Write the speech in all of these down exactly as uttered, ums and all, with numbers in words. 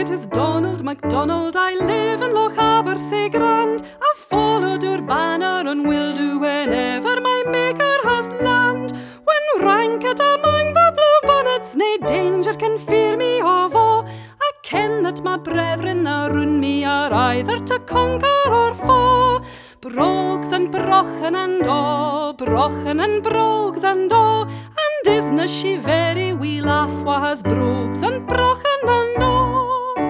it is Donald MacDonald. I live in Lochaber, say grand. I've followed your banner and will do whenever my maker has land. When ranked among the blue bonnets, nae danger can fear me of awe. I ken that my brethren around me are either to conquer or fall. Brogues and brochen and awe, brochen and brogues and awe, and isna she very wee laugh wha has brogues and brochen and awe.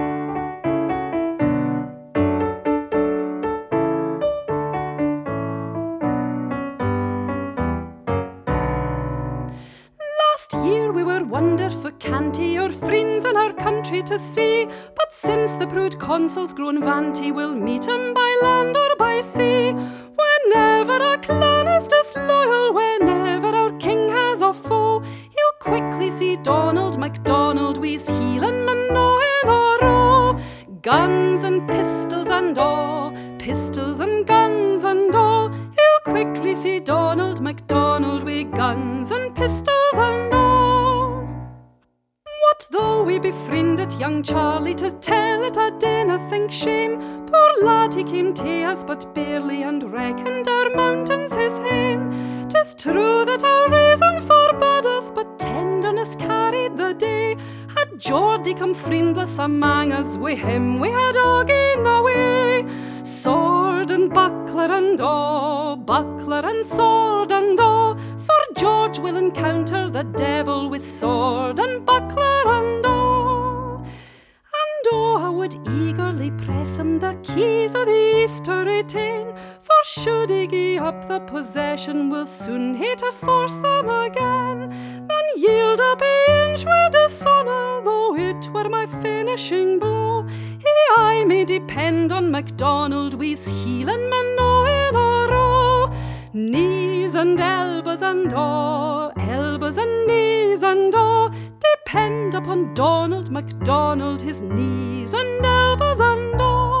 Last year we were wonderful canty, our friends in our country to see, but since the proud consul's grown vanity, we'll meet him by land or by sea. Whenever a clan is disloyal, whenever our king has a foe, he'll quickly see Donald MacDonald, we's healing men no in a row. Guns and pistols and all, pistols and guns and all, he'll quickly see Donald MacDonald, we guns and pistols and all. What though we befriended young Charlie, to tell it I dinna think shame. Poor lad, he came to us but barely, and reckoned our mountains his hame. 'Tis true that our reason forbade us, but tenderness carried the day. Had Geordie come friendless among us, wi' him we had all gone away. Sword and buckler and all, buckler and sword and all, for George will encounter the devil with sword and buckler and all. And oh, I would eagerly press him the keys of the east to retain, for should he gie up the possession, we'll soon hae to force them again. Then yield up a inch with dishonour, though it were my finishing blow. He I may depend on MacDonald, we's healing men no in a row. Knees and elbows and all, elbows and knees and all, depend upon Donald MacDonald, his knees and elbows and all.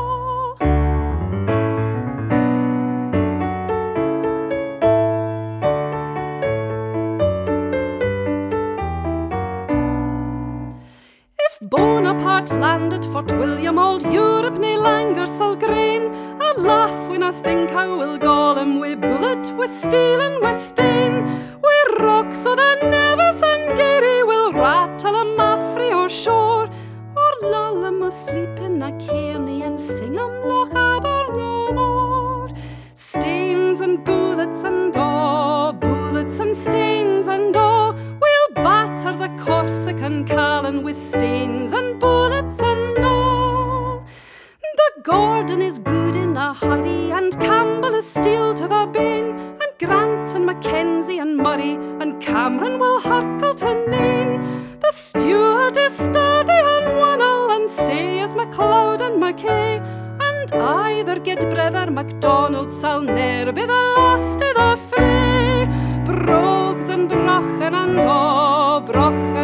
If Bonaparte landed Fort William, old Europe nae longer sall grain. I laugh when I think how we'll gall him, wi' bullet, wi' steel and wi' stain. Wi' rock so the Nevis and Garry will rattle him off frae our shore, or lull him asleep in a cairney and sing him Lochaber no more. Stains and bullets and all, bullets and stains and all, we'll batter the Corsican Callan with stains and bullets and all. The Gordon is good in a hurry, and Campbell is steel to the bane, and Grant and Mackenzie and Murray and Cameron will harkle to nane. The Stuart is sturdy and Wannell, and say is MacLeod and Mackay, and either get brother MacDonald sall ne'er be the last of the fray. Brogues and brochen and all, brochen